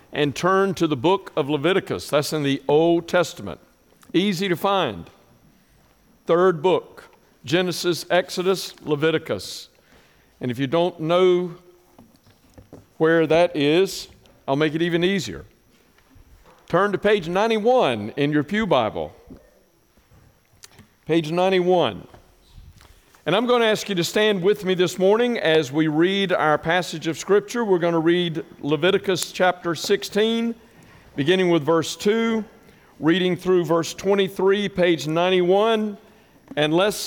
and turn to the book of Leviticus. That's in the Old Testament. Easy to find. Third book, Genesis, Exodus, Leviticus. And if you don't know where that is, I'll make it even easier. Turn to page 91 in your pew Bible. Page 91. And I'm going to ask you to stand with me this morning as we read our passage of Scripture. We're going to read Leviticus chapter 16, beginning with verse 2, reading through verse 23, page 91. And let's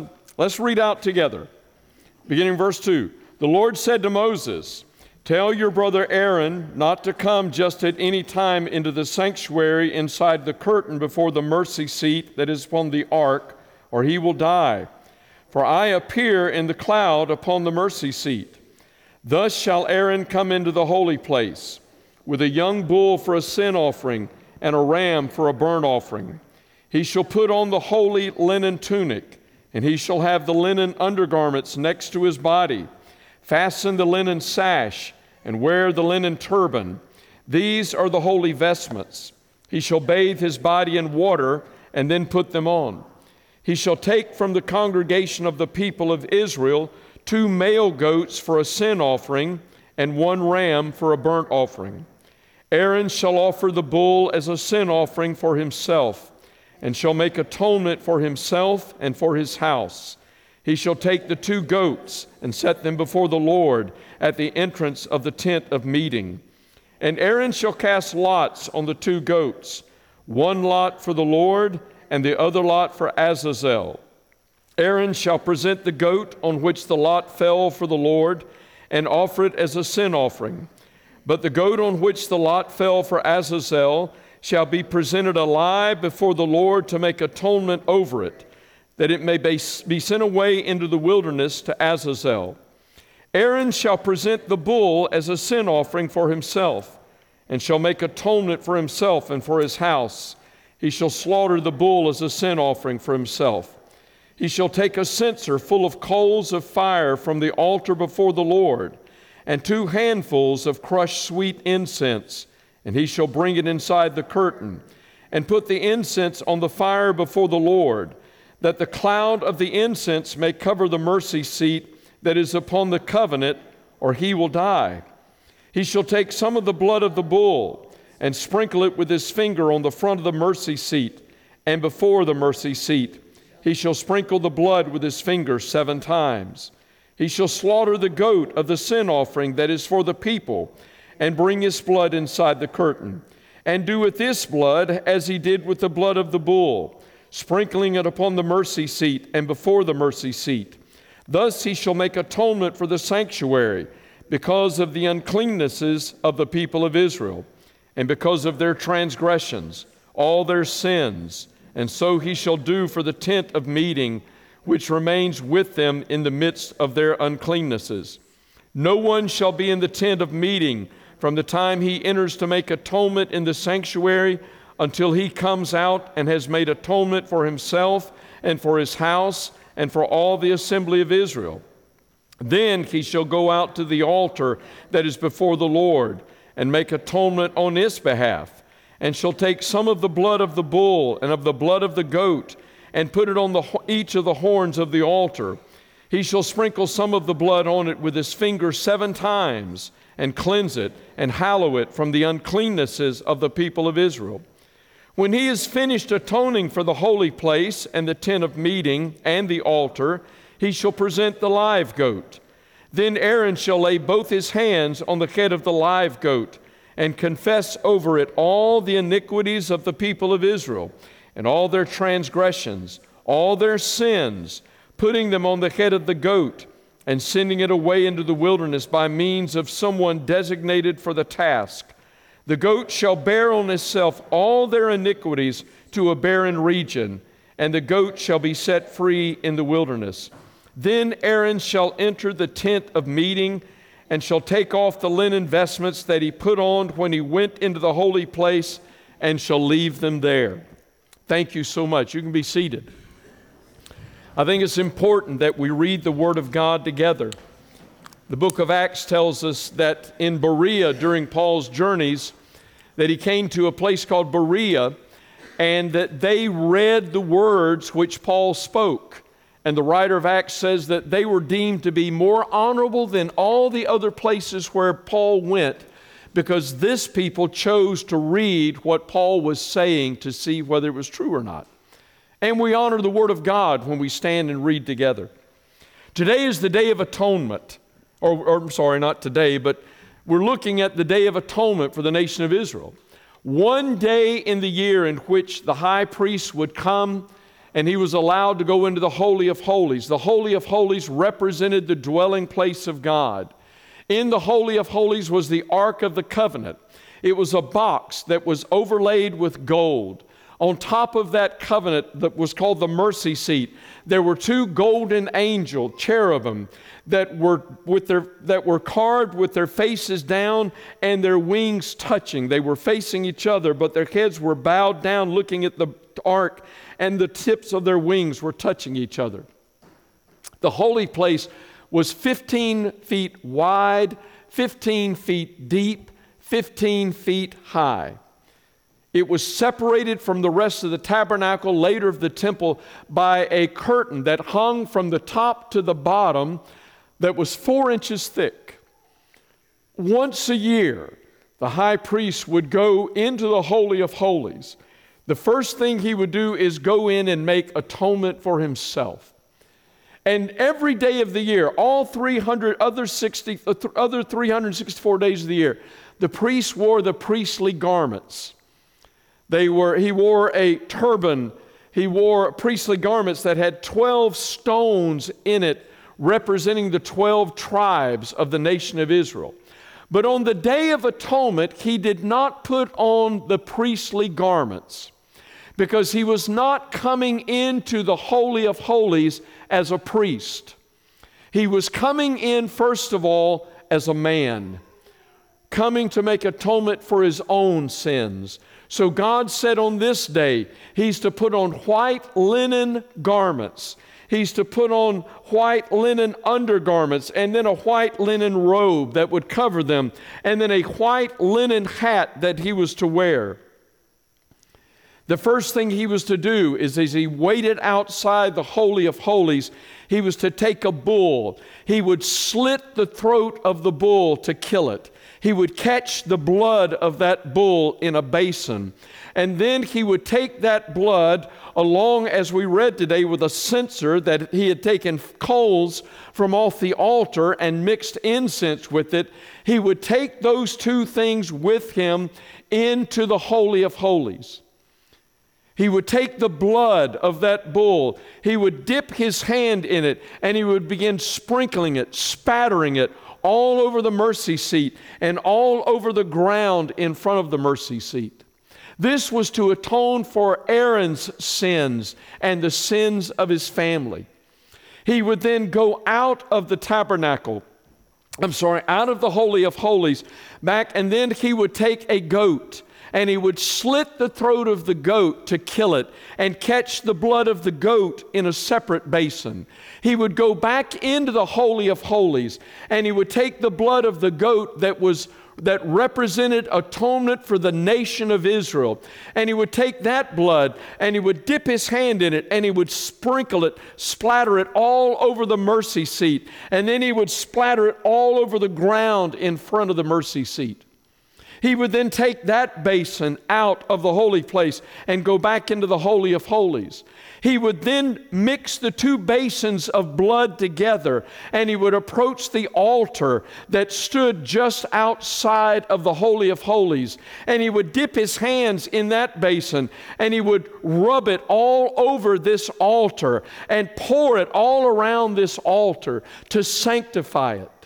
read out together. Beginning verse 2. The Lord said to Moses, "Tell your brother Aaron not to come just at any time into the sanctuary inside the curtain before the mercy seat that is upon the ark, or he will die. For I appear in the cloud upon the mercy seat. Thus shall Aaron come into the holy place, with a young bull for a sin offering and a ram for a burnt offering. He shall put on the holy linen tunic, and he shall have the linen undergarments next to his body. Fasten the linen sash, and wear the linen turban. These are the holy vestments. He shall bathe his body in water, and then put them on. He shall take from the congregation of the people of Israel 2 male goats for a sin offering, and 1 ram for a burnt offering. Aaron shall offer the bull as a sin offering for himself, and shall make atonement for himself and for his house. He shall take the 2 goats and set them before the Lord at the entrance of the tent of meeting. And Aaron shall cast lots on the 2 goats, 1 lot for the Lord, and the other lot for Azazel. Aaron shall present the goat on which the lot fell for the Lord, and offer it as a sin offering. But the goat on which the lot fell for Azazel shall be presented alive before the Lord to make atonement over it, that it may be sent away into the wilderness to Azazel. Aaron shall present the bull as a sin offering for himself, and shall make atonement for himself and for his house. He shall slaughter the bull as a sin offering for himself. He shall take a censer full of coals of fire from the altar before the Lord, and 2 handfuls of crushed sweet incense, and he shall bring it inside the curtain, and put the incense on the fire before the Lord, that the cloud of the incense may cover the mercy seat that is upon the covenant, or he will die. He shall take some of the blood of the bull, and sprinkle it with his finger on the front of the mercy seat, and before the mercy seat. He shall sprinkle the blood with his finger 7 times. He shall slaughter the goat of the sin offering that is for the people, and bring his blood inside the curtain, and do with this blood as he did with the blood of the bull, sprinkling it upon the mercy seat and before the mercy seat. Thus he shall make atonement for the sanctuary, because of the uncleannesses of the people of Israel, and because of their transgressions, all their sins. And so he shall do for the tent of meeting, which remains with them in the midst of their uncleannesses. No one shall be in the tent of meeting from the time he enters to make atonement in the sanctuary until he comes out and has made atonement for himself and for his house and for all the assembly of Israel. Then he shall go out to the altar that is before the Lord, and make atonement on its behalf, and shall take some of the blood of the bull and of the blood of the goat, and put it on each of the horns of the altar. He shall sprinkle some of the blood on it with his finger 7 times, and cleanse it, and hallow it from the uncleannesses of the people of Israel. When he is finished atoning for the holy place, and the tent of meeting, and the altar, he shall present the live goat. Then Aaron shall lay both his hands on the head of the live goat, and confess over it all the iniquities of the people of Israel, and all their transgressions, all their sins, putting them on the head of the goat, and sending it away into the wilderness by means of someone designated for the task. The goat shall bear on itself all their iniquities to a barren region, and the goat shall be set free in the wilderness. Then Aaron shall enter the tent of meeting, and shall take off the linen vestments that he put on when he went into the holy place, and shall leave them there. Thank you so much. You can be seated. I think it's important that we read the Word of God together. The book of Acts tells us that in Berea, during Paul's journeys, that he came to a place called Berea, and that they read the words which Paul spoke. And the writer of Acts says that they were deemed to be more honorable than all the other places where Paul went, because this people chose to read what Paul was saying to see whether it was true or not. And we honor the Word of God when we stand and read together. Today is the Day of Atonement. I'm sorry, not today, but we're looking at the Day of Atonement for the nation of Israel. One day in the year in which the high priest would come and he was allowed to go into the Holy of Holies. The Holy of Holies represented the dwelling place of God. In the Holy of Holies was the Ark of the Covenant. It was a box that was overlaid with gold. On top of that covenant that was called the mercy seat, there were two golden angel cherubim that were carved with their faces down and their wings touching. They were facing each other, but their heads were bowed down looking at the ark, and the tips of their wings were touching each other. The holy place was 15 feet wide, 15 feet deep, 15 feet high. It was separated from the rest of the tabernacle, later of the temple, by a curtain that hung from the top to the bottom that was 4 inches thick. Once a year, the high priest would go into the Holy of Holies. The first thing he would do is go in and make atonement for himself. And every day of the year, all 364 days of the year, the priest wore the priestly garments. He wore a turban. He wore priestly garments that had 12 stones in it, representing the 12 tribes of the nation of Israel. But on the Day of Atonement, he did not put on the priestly garments, because he was not coming into the Holy of Holies as a priest. He was coming in, first of all, as a man, coming to make atonement for his own sins. So God said on this day, he's to put on white linen garments. He's to put on white linen undergarments, and then a white linen robe that would cover them, and then a white linen hat that he was to wear. The first thing he was to do is, as he waited outside the Holy of Holies, he was to take a bull. He would slit the throat of the bull to kill it. He would catch the blood of that bull in a basin. And then he would take that blood along, as we read today, with a censer that he had taken coals from off the altar and mixed incense with it. He would take those two things with him into the Holy of Holies. He would take the blood of that bull, he would dip his hand in it, and he would begin sprinkling it, spattering it all over the mercy seat and all over the ground in front of the mercy seat. This was to atone for Aaron's sins and the sins of his family. He would then go out of the tabernacle, out of the Holy of Holies, back, and then he would take a goat, and he would slit the throat of the goat to kill it and catch the blood of the goat in a separate basin. He would go back into the Holy of Holies, and he would take the blood of the goat that represented atonement for the nation of Israel. And he would take that blood and he would dip his hand in it, and he would sprinkle it, splatter it all over the mercy seat. And then he would splatter it all over the ground in front of the mercy seat. He would then take that basin out of the holy place and go back into the Holy of Holies. He would then mix the two basins of blood together, and he would approach the altar that stood just outside of the Holy of Holies, and he would dip his hands in that basin, and he would rub it all over this altar and pour it all around this altar to sanctify it.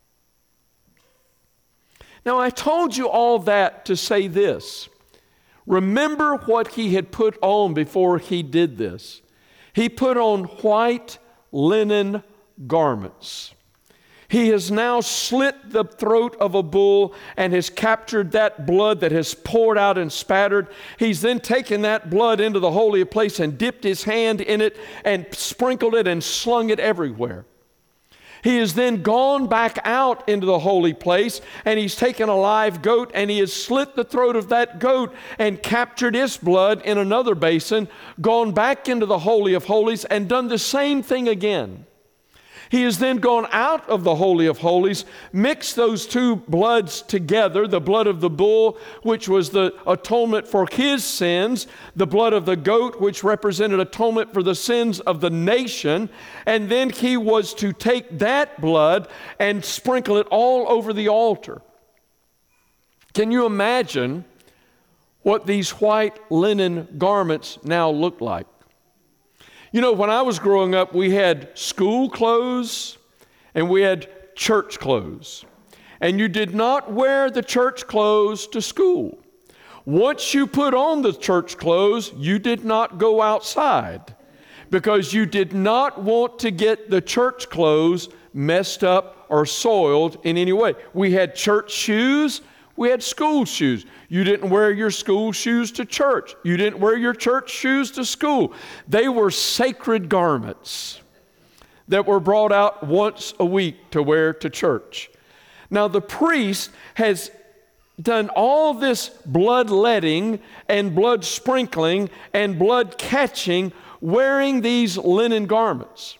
Now, I told you all that to say this. Remember what he had put on before he did this. He put on white linen garments. He has now slit the throat of a bull and has captured that blood that has poured out and spattered. He's then taken that blood into the holy place and dipped his hand in it and sprinkled it and slung it everywhere. He has then gone back out into the holy place, and he's taken a live goat and he has slit the throat of that goat and captured its blood in another basin, gone back into the Holy of Holies and done the same thing again. He has then gone out of the Holy of Holies, mixed those two bloods together, the blood of the bull, which was the atonement for his sins, the blood of the goat, which represented atonement for the sins of the nation, and then he was to take that blood and sprinkle it all over the altar. Can you imagine what these white linen garments now look like? You know, when I was growing up, we had school clothes and we had church clothes. And you did not wear the church clothes to school. Once you put on the church clothes, you did not go outside because you did not want to get the church clothes messed up or soiled in any way. We had church shoes. We had school shoes. You didn't wear your school shoes to church. You didn't wear your church shoes to school. They were sacred garments that were brought out once a week to wear to church. Now the priest has done all this bloodletting and blood sprinkling and blood catching wearing these linen garments.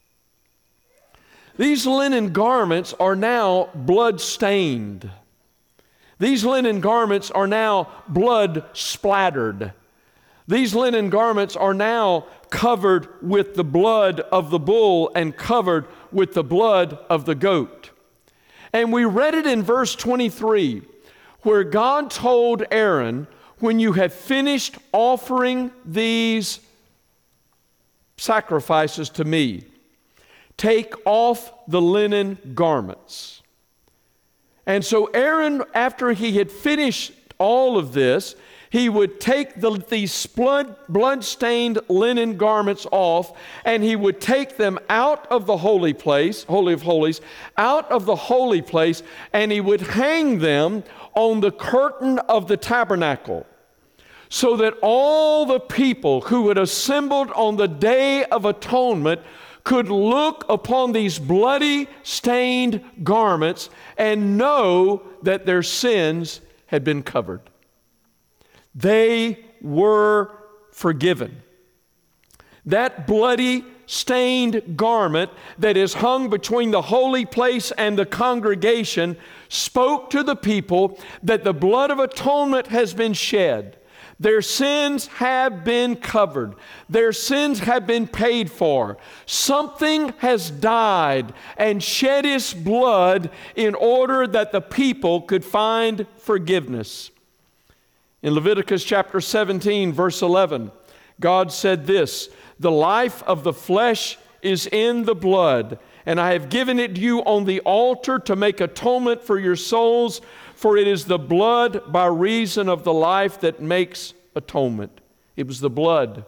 These linen garments are now blood stained. These linen garments are now blood splattered. These linen garments are now covered with the blood of the bull and covered with the blood of the goat. And we read it in verse 23, where God told Aaron, when you have finished offering these sacrifices to me, take off the linen garments. And so Aaron, after he had finished all of this, he would take these blood-stained linen garments off, and he would take them out of the holy place, Holy of Holies, out of the holy place, and he would hang them on the curtain of the tabernacle, so that all the people who had assembled on the Day of Atonement could look upon these bloody stained garments and know that their sins had been covered. They were forgiven. That bloody stained garment that is hung between the holy place and the congregation spoke to the people that the blood of atonement has been shed. Their sins have been covered. Their sins have been paid for. Something has died and shed its blood in order that the people could find forgiveness. In Leviticus chapter 17, verse 11, God said this, "The life of the flesh is in the blood, and I have given it to you on the altar to make atonement for your souls, for it is the blood by reason of the life that makes atonement." It was the blood.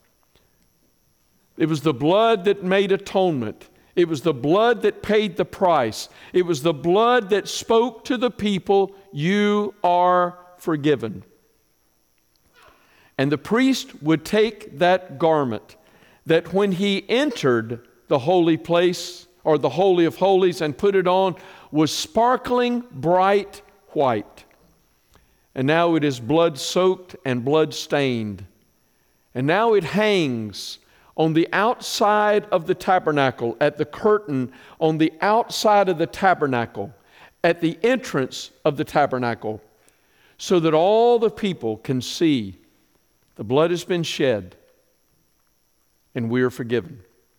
It was the blood that made atonement. It was the blood that paid the price. It was the blood that spoke to the people, "You are forgiven." And the priest would take that garment that when he entered the holy place or the Holy of Holies and put it on was sparkling bright white. And now it is blood-soaked and blood-stained. And now it hangs on the outside of the tabernacle, at the curtain on the outside of the tabernacle, at the entrance of the tabernacle, so that all the people can see the blood has been shed and we are forgiven.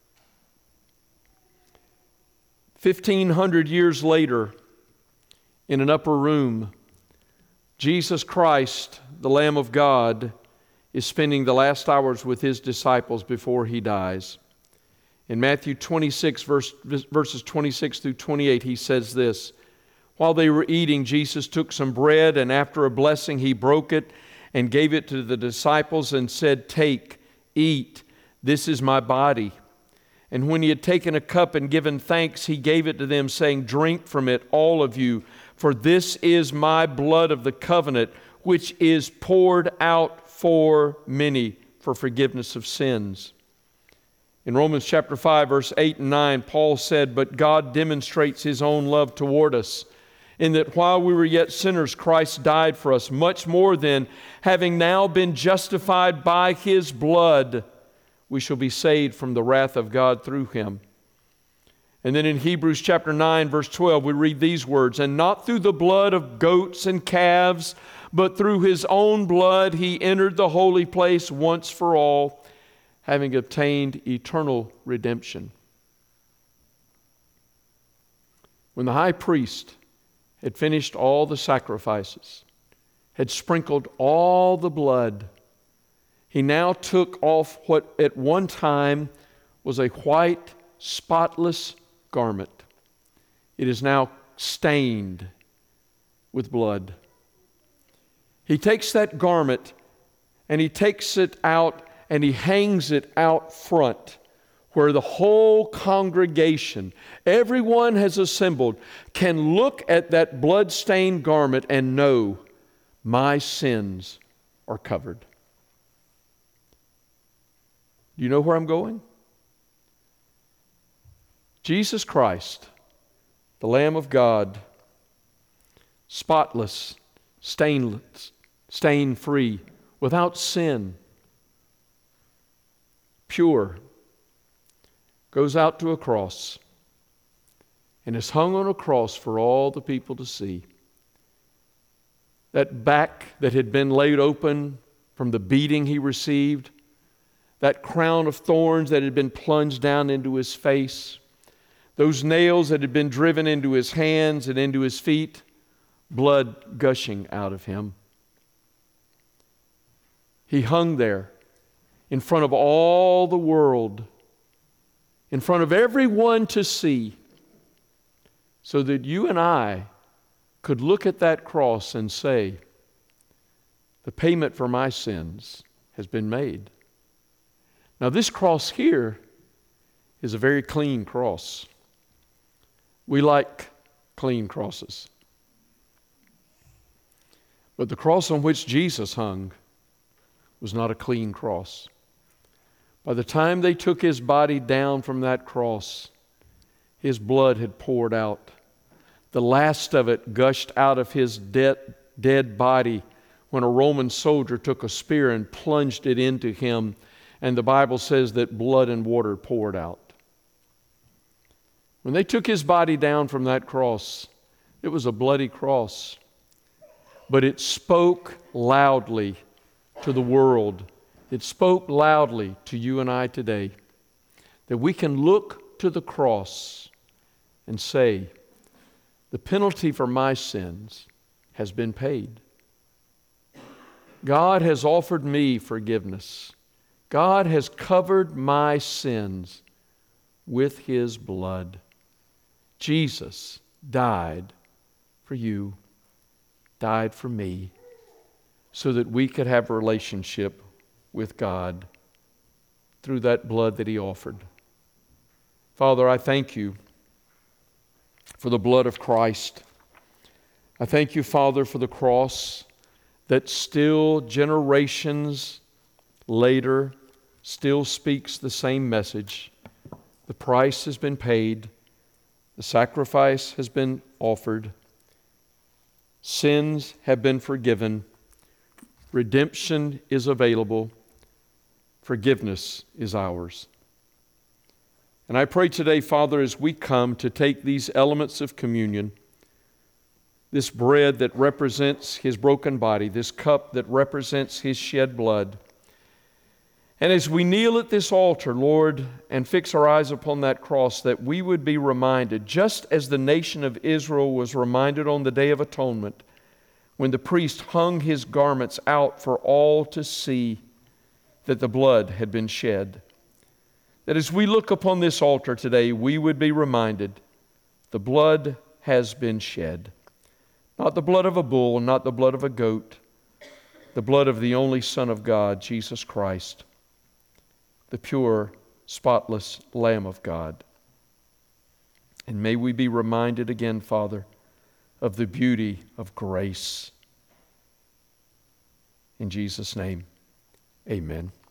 1,500 years later, in an upper room, Jesus Christ, the Lamb of God, is spending the last hours with His disciples before He dies. In Matthew 26, verses 26 through 28, He says this, "While they were eating, Jesus took some bread, and after a blessing, He broke it and gave it to the disciples and said, 'Take, eat, this is my body.' And when He had taken a cup and given thanks, He gave it to them, saying, 'Drink from it, all of you, for this is my blood of the covenant, which is poured out for many for forgiveness of sins.' In Romans chapter 5, verse 8 and 9, Paul said, "But God demonstrates His own love toward us, in that while we were yet sinners, Christ died for us. Much more then, having now been justified by His blood, we shall be saved from the wrath of God through Him." And then in Hebrews chapter 9, verse 12, we read these words, "And not through the blood of goats and calves, but through His own blood He entered the holy place once for all, having obtained eternal redemption." When the high priest had finished all the sacrifices, had sprinkled all the blood, he now took off what at one time was a white, spotless garment. It is now stained with blood. He takes that garment and he takes it out and he hangs it out front where the whole congregation, everyone has assembled, can look at that blood-stained garment and know my sins are covered. Do you know where I'm going? Jesus Christ, the Lamb of God, spotless, stainless, stain-free, without sin, pure, goes out to a cross and is hung on a cross for all the people to see. That back that had been laid open from the beating He received, that crown of thorns that had been plunged down into His face, those nails that had been driven into His hands and into His feet, blood gushing out of Him. He hung there in front of all the world, in front of everyone to see, so that you and I could look at that cross and say, the payment for my sins has been made. Now this cross here is a very clean cross. We like clean crosses. But the cross on which Jesus hung was not a clean cross. By the time they took His body down from that cross, His blood had poured out. The last of it gushed out of His dead body when a Roman soldier took a spear and plunged it into Him, and the Bible says that blood and water poured out. When they took His body down from that cross, it was a bloody cross, but it spoke loudly to the world. It spoke loudly to you and I today that we can look to the cross and say, the penalty for my sins has been paid. God has offered me forgiveness. God has covered my sins with His blood. Jesus died for you, died for me, so that we could have a relationship with God through that blood that He offered. Father, I thank You for the blood of Christ. I thank You, Father, for the cross that still generations later still speaks the same message. The price has been paid. The sacrifice has been offered. Sins have been forgiven. Redemption is available. Forgiveness is ours. And I pray today, Father, as we come to take these elements of communion, this bread that represents His broken body, this cup that represents His shed blood, and as we kneel at this altar, Lord, and fix our eyes upon that cross, that we would be reminded, just as the nation of Israel was reminded on the Day of Atonement, when the priest hung his garments out for all to see that the blood had been shed. That as we look upon this altar today, we would be reminded the blood has been shed. Not the blood of a bull, not the blood of a goat, the blood of the only Son of God, Jesus Christ, the pure, spotless Lamb of God. And may we be reminded again, Father, of the beauty of grace. In Jesus' name, amen.